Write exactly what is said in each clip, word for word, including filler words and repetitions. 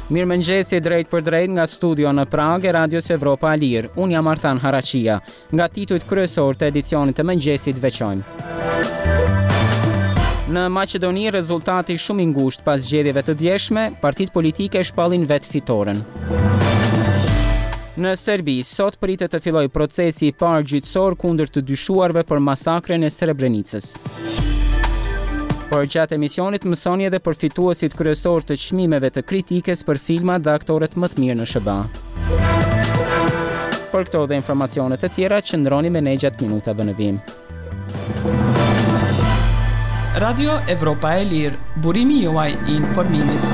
Mirëmëngjesi drejt për drejt nga studio në Pragë e Radios Evropa e Lirë. Unë jam Artan Harachia. Nga titujt kryesor të edicionit të mëngjesit veçojmë. Në Maqedoni rezultati shumë i ngushtë pas zgjedhjeve të djeshme, partitë politike shpallin vetë fitoren. Në Serbi, sot pritet të fillojë procesi i parë gjyqësor kundër të dyshuarve për masakren e Srebrenicës. Por gjatë emisionit mësoni edhe për fituesit kryesor të çmimeve të kritikës për filmat dhe aktorët më të mirë në sh ba. Për këto dhe informacionet e tjera, qëndroni me ne gjatë minutave në vim. Radio Evropa e Lirë, burimi juaj i informimit.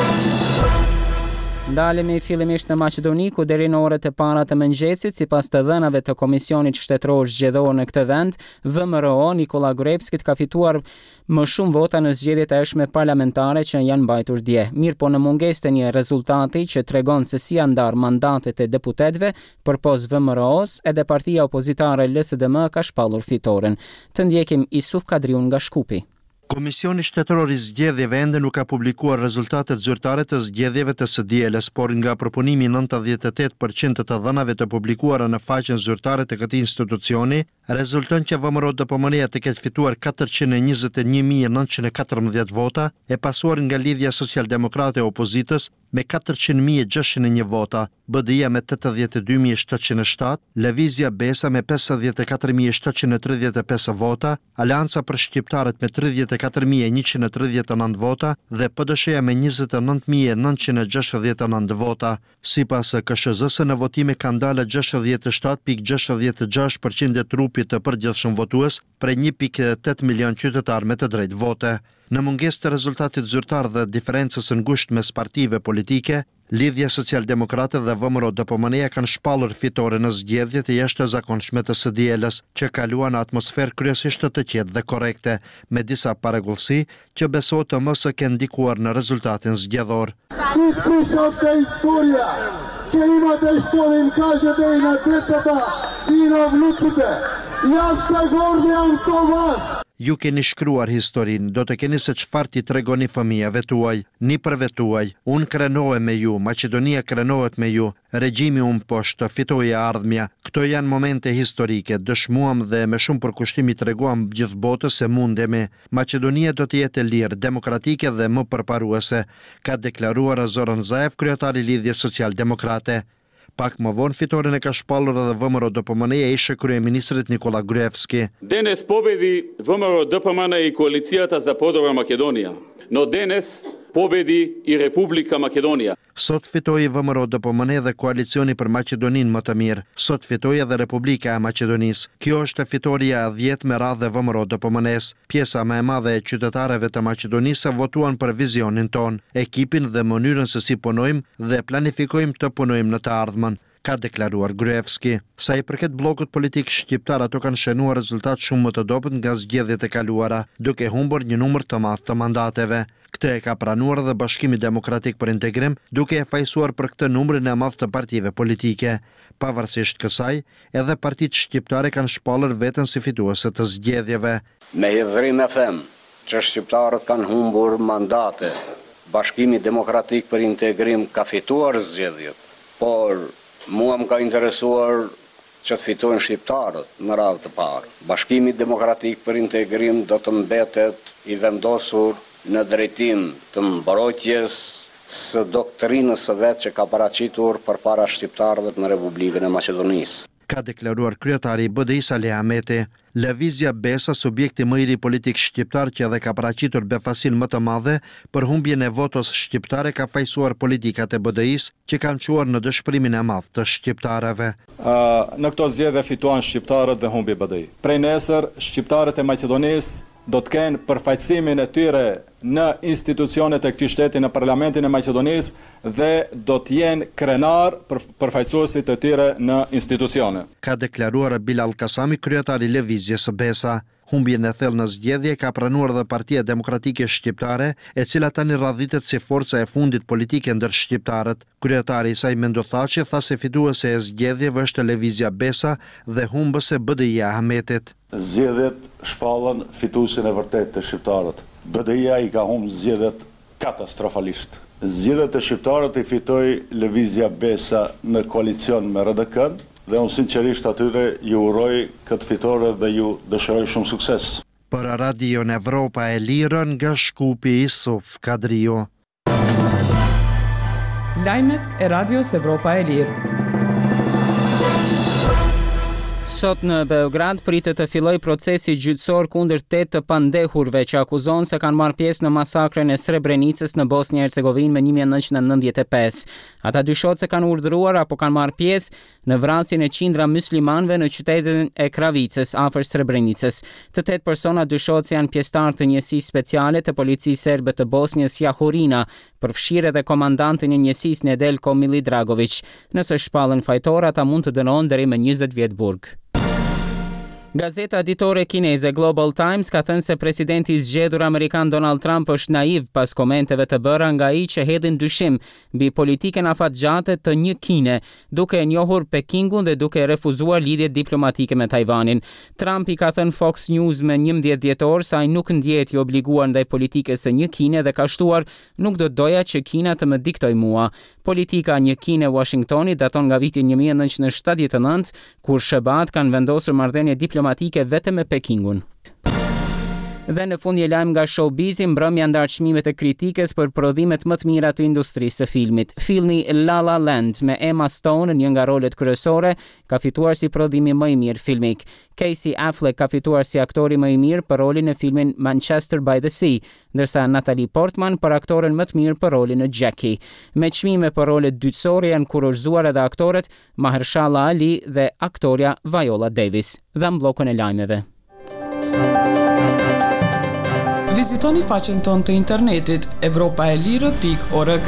Ndalemi fillimisht në Maqedoni, ku deri në orët e para të mëngjesit, sipas të dhënave të Komisionit Shtetëror Zgjedhor në këtë vend, V M R O Nikola Gruevski ka fituar më shumë vota në zgjedhjet e eshme parlamentare që janë mbajtur dje. Mirë po në mungesë të një rezultati që tregon se si janë ndarë mandatet e deputetëve përpos V M R O-s, edhe partia opozitare L S D M ka shpallur fitoren. Të ndjekim Isuf Kadriun nga Shkupi. Komisioni Shtetëror i Zgjedhjeve ende nuk ka publikuar rezultatet zyrtare të zgjedhjeve të S Diel-s, por nga propunimi nëntëdhjetë e tetë përqind të të dhënave të publikuara në faqen zyrtare të këtij institucioni, rezulton që V M R O D P M N-ja të ketë fituar katërqind e njëzet e një mijë e nëntëqind e katërmbëdhjetë vota, e pasuar nga Lidhja Social-Demokrate e Opozitës me katërqind mijë e gjashtëqind e një vota, B D I-ja me tetëdhjetë e dy mijë e shtatëqind e shtatë, Lëvizja Besa me pesëdhjetë e katër mijë e shtatëqind e tridhjetë e pesë vota, Alianca për Shqiptarët me tridhjetë e katër mijë e njëqind e tridhjetë e nëntë vota dhe P D S-ja me njëzet e nëntë mijë e nëntëqind e gjashtëdhjetë e nëntë vota. Sipas K S Z-s në votime kanë dalë gjashtëdhjetë e shtatë pikë gjashtëdhjetë e gjashtë përqind e trupit të përgjithshëm votues prej një pikë tetë milion qytetar me të drejtë vote. Në mungesë të rezultatit zyrtar dhe diferencës së ngushtë mes partive politike, Lidhja Social-Demokrate dhe V M R O D P M N-ja kanë shpallur fitore në zgjedhjet e jashtëzakonshme të S Diel-s, që kaluan në atmosferë kryesisht të qetë dhe korrekte, me disa paregullësi që besohet të mos e kenë ndikuar në rezultatin zgjedhor. Ispričavte istorija, që imate što da im kažete i na djecata i na vnucite. Ja se gordiam sto vas. Ju keni shkruar historinë, do të keni se çfarë ti tregoni fëmijëve tuaj, nipërve tuaj. Unë krenohem me ju, Maqedonia krenohet me ju, regjimi unë poshtë, fitoi e ardhmja. Këto janë momente historike, dëshmuam dhe me shumë përkushtimi treguam gjithë botës se mundemi. Maqedonia do të jetë e lirë, demokratike dhe më përparuese, ka deklaruar Zoran Zaev, kryetari i Lidhjes Social-Demokrate. Pak më vonë fitoren e ka shpallur edhe V M R O D P M N-ja e ish kryeministrit Nikola Gruevski. Denes pobedi V M R O D P M N i koalicijata za Podora Makedonija. No denes pobedi i Republika Makedonia. Sot fitoi V M R O D P M N dhe koalicioni për Maqedoninë më të mirë. Sot fitoi edhe Republika e Maqedonisë. Kjo është fitoria e dhjetë me radhë e V M R O D P M N-s. Pjesa më e madhe e qytetarëve të Maqedonisë votuan për vizionin ton, ekipin dhe mënyrën se si punojmë dhe planifikojmë të punojmë në të ardhmen, ka deklaruar Gruevski. Sa i përket bllokut politik shqiptar, ato kanë shënuar rezultat shumë më të dobët nga zgjedhjet e kaluara, duke humbur një numër të madh të mandateve. Këtë e ka pranuar dhe Bashkimi Demokratik për Integrim, duke e fajsuar për këtë numrin e madh të partive politike. Pavarësisht kësaj, edhe partitë shqiptare kanë shpallur veten si fituese të zgjedhjeve. Me hidhrim e them që shqiptarët kanë humbur mandate. Bashkimi Demokratik për Integrim ka fituar zgjedhjet, por mua më ka interesuar që të fitojnë shqiptarët në radhë të parë. Bashkimi Demokratik për Integrim do të mbetet i vendosur në drejtim të mbrojtjes së doktrinës së vet që ka paraqitur përpara shqiptarëve në Republikën e Maqedonisë. Ka deklaruar kryetari i B D I Saleh Ahmeti. Lëvizja Besa, subjekti më i ri politik shqiptar që edhe ka paraqitur befasin më të madhe për humbjen e votos shqiptare, ka fajsuar politikat e B D I-s që kanë quar në dëshpërimin e madh të shqiptarëve. Uh, në këto zgjedhje fituan shqiptarët dhe humbi B D I. Prej nesër, shqiptarët e Maqedonisë do të kenë përfaqësimin e tyre në institucionet e këtij shteti, në Parlamentin e Maqedonisë, dhe do të jenë krenar për përfaqësuesit e tyre në institucione. Ka deklaruar Bilal Kasami, kryetari i Lëvizjes së Besa. Humbjen e thellë në zgjedhje ka pranuar dhe Partia Demokratike Shqiptare, e cila tani radhitet si forca e fundit politike ndër shqiptarët. Kryetari i saj Mendo Thaçi tha se fituese e zgjedhjeve është Lëvizja Besa dhe humbëse B D I-ja Ahmetit. Zgjedhjet shpallën fituesin e vërtet të shqiptarët. B D I-ja i ka humbë zgjedhjet katastrofalisht. Zgjedhjet e shqiptarët i fitoi Lëvizja Besa në koalicion me R D K-n dhe unë sinqerisht atyre ju uroj këtë fitore dhe ju dëshiroj shumë sukses. Për Radio Evropa e Lirë nga Shkupi Isuf Kadrio. Lajmet e Radios Evropa e Lirë. Sot në Beograd pritet të filloj procesi gjyqësor kundër tetë të pandehurve që akuzon se kanë marrë pjesë në masakrën e Srebrenicës në Bosnjë e Hercegovinë me një mijë e nëntëqind e nëntëdhjetë e pesë. Ata dyshohet se kanë urdhëruar apo kanë marrë pjesë në vrasjen e qindra muslimanëve në qytetin e Kravicës afër Srebrenicës. Të tetë persona dyshohet se janë pjesëtarë të njësisë speciale të policisë serbe të Bosnjës Jahorina, përfshirë edhe komandantin e njësisë Nedeljko Milidragović. Nëse shpallën fajtor, ata mund të dënohen deri me njëzet vjet burg. Gazeta ditore kineze Global Times ka thënë se presidenti i zgjedhur amerikan Donald Trump është naiv pas komenteve të bëra nga ai që hedhin dyshim mbi politikën afatgjate të një Kine, duke e njohur Pekingun dhe duke refuzuar lidhjet diplomatike me Tajvanin. Trump i ka thënë Fox News me njëmbëdhjetë dhjetor se ai nuk ndjehet i obliguar ndaj politikës së një Kine dhe ka shtuar nuk do doja që Kina të më diktoj mua. Politika një Kine Washingtoni daton nga viti një mijë e nëntëqind e shtatëdhjetë e nëntë, kur S B A-t kanë vendosur marrëdhënie diplomatike vetëm me Pekingun. Dhe në fund një lajm nga showbizi, mbrëmja ndar çmimet e kritikës për prodhimet më të mira të industrisë së filmit. Filmi La La Land me Emma Stone në një nga rolet kryesore ka fituar si prodhimi më i mirë filmik. Casey Affleck ka fituar si aktori më i mirë për rolin në filmin Manchester by the Sea, ndërsa Natalie Portman për aktoren më të mirë për rolin në Jackie. Me çmime për rolet dytësore janë kurorzuar edhe aktorët Mahershala Ali dhe aktoria Viola Davis. Dhe në bllokun e lajmeve. Vizitoni faqen tonë të internetit evropaelire pikë org.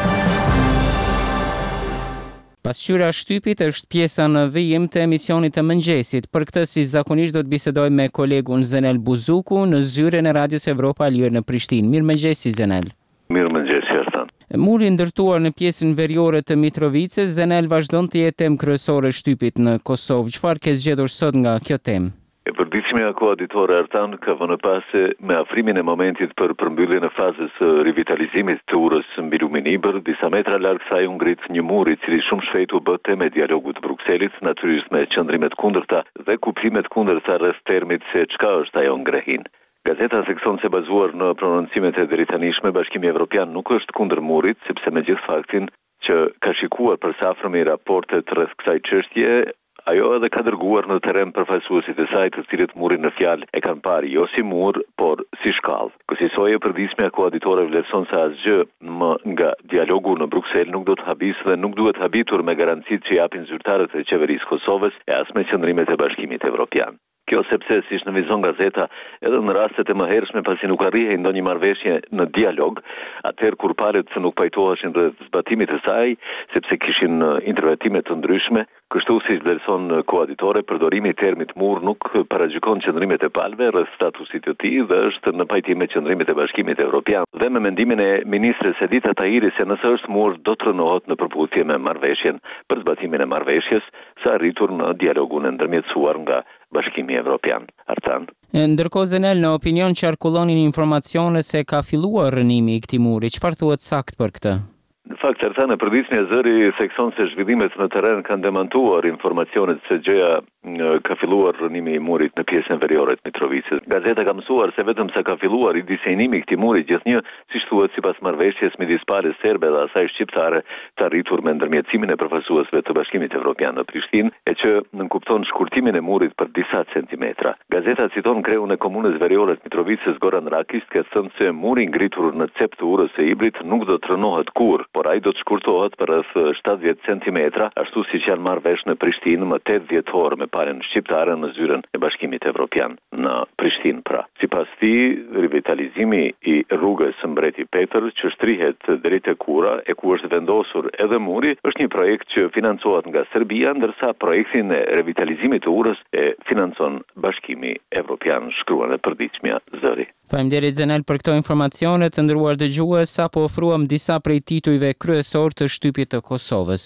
Pasqyra shtypit është pjesa në vijim të emisionit të mëngjesit. Për këtë si zakonisht do të bisedoj me kolegun Zenel Buzuku në zyrën e Radios Evropa e Lirë në Prishtinë. Mirëmëngjes Zenel. Mirëmëngjes Ertan. Muri ndërtuar në pjesën veriore të Mitrovicës, Zenel vazhdon të jetë temë kryesore e shtypit në Kosovë. Çfarë ke zgjedhur sot nga kjo temë? E përditshmja koaditore Ertan ka vënë pase me afrimin e momentit për përmbylljen e fazës së rivitalizimit të urës mbi Luminibër, disa metra larg saj u ngrit një mur i cili shumë shpejt u bë temë e dialogut të Brukselit, natyrisht me qëndrimet kundërta dhe kufimet kundërta rreth termit se çka është ajo ngrehin. Gazeta thekson se bazuar në prononcimet e deritanishme, Bashkimi Evropian nuk është kundër murit, sepse megjithë faktin që ka shikuar përsaftërmi raportet rreth kësaj çështje, ajo edhe ka dërguar në terren përfaqësuesit e saj, të cilët murin në fjalë e kanë parë jo si mur, por si shkallë. Kësaj e përditshmja koaditore vlerëson se asgjë më nga dialogu në Bruksel nuk do të habisë dhe nuk duhet habitur me garancitë që japin zyrtarët e qeverisë Kosovës e as me qëndrimet e Bashkimit Evropian. Kjo sepse, si shënvizon gazeta, edhe në rastet e mëhershme pasi nuk arrihej ndonjë marrëveshje në dialog, atëherë kur palët nuk pajtoheshin rreth zbatimit të saj, sepse kishin interpretime të ndryshme, kështu si vlerëson koaditore, përdorimi i termit mur nuk paragjykon qëndrimet e palëve rreth statusit të tij dhe është në pajtim me qëndrimet e Bashkimit Evropian. Dhe me mendimin e ministres Edita Tahiri se nëse është mur do të rënohet në përputhje me marrëveshjen për zbatimin e marrëveshjes, sa arritur në dialogun e ndërmjetësuar nga Bashkimi Evropian. Artan. Ndërkohë Zenel, në opinion qarkullonin informacione se ka filluar rënimi i këtij muri. Çfarë thuhet sakt për këtë? Në fakt, Ertan, e përditshmja e zëri thekson se zhvillimet në terren kanë demantuar informacionet se gjëja ka filluar rënimi i murit në pjesën veriore të Mitrovicës. Gazeta ka mësuar se vetëm sa ka filluar i disejnimi i këtij muri, gjithnjë, siç thuhet sipas marrëveshjes midis palës serbe dhe asaj shqiptare, të arritur me ndërmjetësimin e përfaqësuesve të Bashkimit Evropian në Prishtinë, e që nënkupton shkurtimin e murit për disa centimetra. Gazeta citon kreun e komunës veriore të Mitrovicës Goran Rakis, që thënë se muri ngritur në cep të urës së Ibrit nuk do të rënohet kurrë, por ai do të shkurtohet për rreth shtatëdhjetë centimetra, ashtu siç janë marrë vesh në Prishtinë më tetëdhjetë orë me palën shqiptare në zyrën e Bashkimit Evropian në Prishtinë. Pra, sipas tij, rivitalizimi i rrugës së Mbreti Petër që shtrihet deri te Kura e ku është vendosur edhe muri, është një projekt që financohet nga Serbia, ndërsa projektin e revitalizimit të urës e financon Bashkimi Evropian, shkruan e përditshmja zëri. Faleminderit Zenel për këto informacione. Të nderuar dëgjues, sapo ofruam disa prej titujve kryesor të shtypit të Kosovës.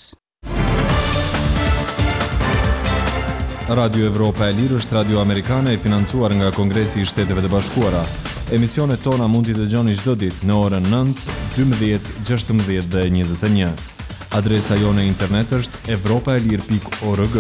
Radio Evropa e Lirë është radio amerikane e financuar nga Kongresi i Shteteve të Bashkuara. Emisionet tona mund t'i dëgjoni çdo ditë në orën nëntë, dymbëdhjetë, gjashtëmbëdhjetë dhe njëzet e një. Adresa jone internet është evropaelir pikë org.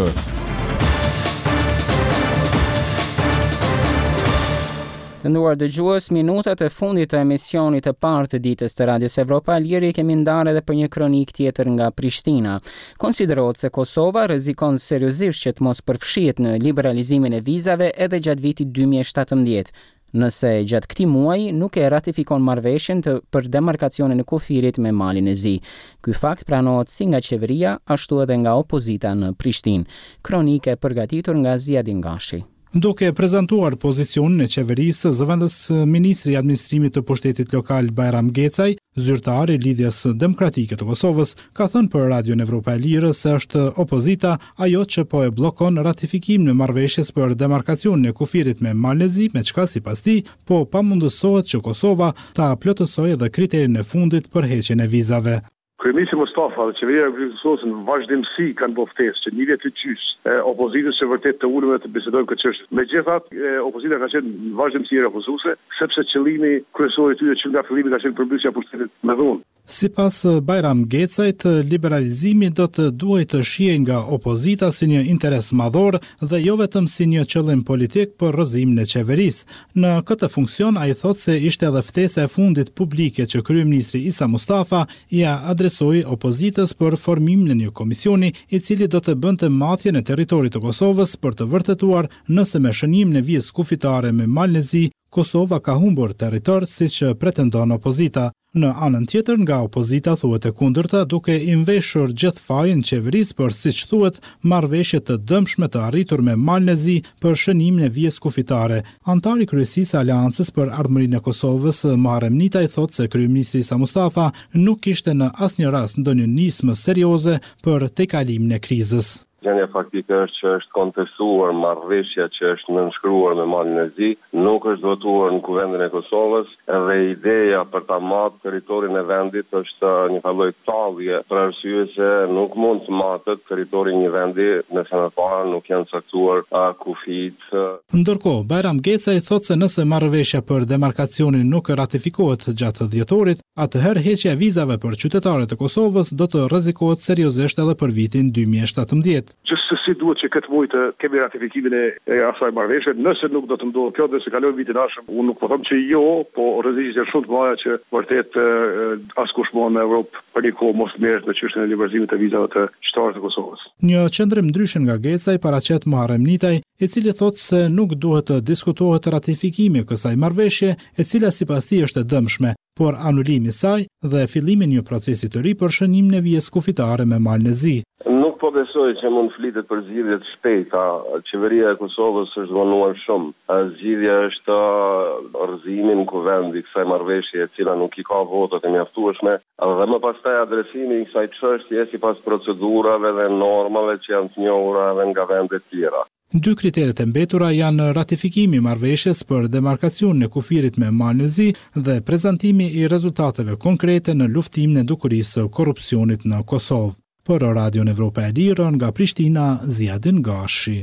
Të nduar dëgjues, minutat e fundit të emisionit të parë të ditës të Radios Evropa e Lirë kemi ndarë edhe për një kronik tjetër nga Prishtina. Konsiderohet se Kosova rrezikon seriozisht që të mos përfshihet në liberalizimin e vizave edhe gjatë vitit dy mijë e shtatëmbëdhjetë. Nëse gjatë këtij muaji nuk e ratifikon marrëveshjen të për demarkacionin e kufirit me Malin e Zi. Ky fakt pranohet si nga qeveria ashtu edhe nga opozita në Prishtinë. Kronike e përgatitur nga Ziadin Gashi. Duke prezantuar pozicionin e qeverisë, zëvendës ministri i administrimit të pushtetit lokal Bajram Gecaj, zyrtar i lidhjes demokratike të Kosovës, ka thënë për Radion Evropa e Lirë se është opozita ajo që po e bllokon ratifikimin e marrëveshjes për demarkacionin e kufirit me Malin e Zi, me çka sipas tij, po pamundësohet që Kosova ta plotësojë edhe kriterin e fundit për heqjen e vizave. Kryeministri Mustafa dhe qeveria e Kosovës në vazhdimsi kanë bërë ftesë që një vit të gjys opozitës që vërtet të ulur të bisedojnë këtë çështje. Megjithatë, opozita ka qenë në vazhdimsi refuzuese, sepse qëllimi kryesor i tyre që nga fillimi ka qenë përmbysja e pushtetit me dhunë. Sipas Bajram Gecajt, liberalizimi do të duhet të shihej nga opozita si një interes madhor dhe jo vetëm si një qëllim politik për rrëzimin e qeverisë. Në këtë funksion ai thotë se ishte edhe ftesa e fundit publike që kryeministri Isa Mustafa ia adresoi opozitës për formimin e një komisioni i cili do të bënte matjen e territorit të Kosovës për të vërtetuar nëse me shënimin e vizës kufitare me Malin e Zi, Kosova ka humbur territor siç pretendon opozita. Në anën tjetër, nga opozita thuhet e kundërta, duke i nveshur gjithë fajin qeverisë për, siç thuhet, marrëveshje të dëmshme të arritur me Malin e Zi për shënimin e vijës kufitare. Antari i kryesisë së Aleancës për Ardhmërinë e Kosovës, Muharrem Nitaj, thotë se kryeministri Isa Mustafa nuk kishte në asnjë rast ndonjë nismë serioze për tejkalimin e krizës. Gjendja faktike është që është kontestuar marrëveshja që është nënshkruar me Malin e Zi, nuk është votuar në Kuvendin e Kosovës dhe ideja për ta marrë territorin e vendit është një lloj tallje për arsye se nuk mund të matet territori i një vendi nëse më parë nuk janë caktuar kufit. Ndërkohë, Bajram Gecaj thotë se nëse marrëveshja për demarkacionin nuk ratifikohet gjatë dhjetorit, atëherë heqja e vizave për qytetarët e Kosovës do të rrezikohet seriozisht edhe për vitin dy mijë e shtatëmbëdhjetë. Gjithsesi duhet që këtë muaj të kemi ratifikimin e asaj marrëveshje, nëse nuk do të ndodhë kjo dhe se kalojë vitin ardhshëm, unë nuk po them që jo, po rreziqet janë shumë të mëdha që vërtet askush më në Evropë për një kohë mos merret në çështjen e liberalizimit të vizave të qytetarëve të Kosovës. Një qendrim ndryshe nga Gecaj paraqet Muharrem Nitaj, i cili thotë se nuk duhet të diskutohet ratifikimi i kësaj marrëveshje, e cila sipas tij është e dëmshme, por anulimi i saj dhe fillimi i një procesi të ri për shënimin e vijës kufitare me Malin e Zi. Nuk po besoj që mund flitet për zgjidhje të shpejta. Qeveria e Kosovës është vonuar shumë. Zgjidhja është rrëzimi në kuvend i kësaj marrëveshje e cila nuk i ka votat e mjaftueshme, dhe më pastaj adresimi i kësaj çështje sipas procedurave dhe normave që janë të njohura edhe nga vende të tjera. Dy kriteret e mbetura janë ratifikimi i marrëveshjes për demarkacionin e kufirit me Malin e Zi dhe prezantimi i rezultateve konkrete në luftimin e dukurisë së korrupsionit në Kosovë. Për Radion Evropa e Lirë nga Prishtina, Ziadin Gashi.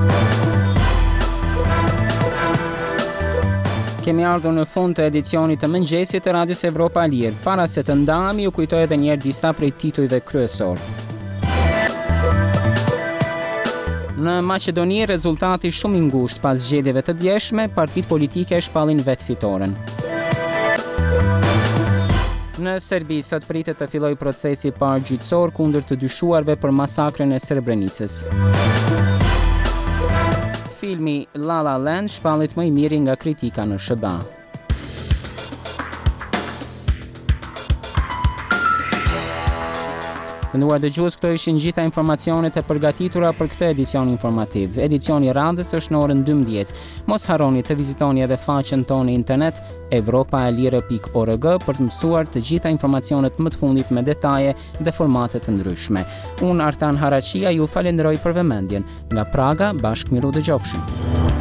Kemi ardhur në fund të edicionit të mëngjesit të Radios Evropa e Lirë. Para se të ndahemi, ju kujtoj edhe një herë disa prej titujve kryesor. Në Maqedoni, rezultati shumë i ngushtë pas zgjedhjeve të djeshme, partitë politike shpallin vetë fitoren. Në Serbi sot pritet të fillojë procesi i parë gjyqësor kundër të dyshuarve për masakrën e Srebrenicës. Filmi La La Land shpallit më i miri nga kritika në S B A. Të nduar dëgjues, këto ishin gjitha informacionet e përgatitura për këtë edicion informativ. Edicioni i radhës është në orën dymbëdhjetë. Mos harroni të vizitoni edhe faqen tonë në internet evropaelire pikë org për të mësuar të gjitha informacionet më të fundit me detaje dhe formate të ndryshme. Unë Artan Haraqia ju falenderoj për vëmendjen. Nga Praga, bashkë miru dëgjofshim.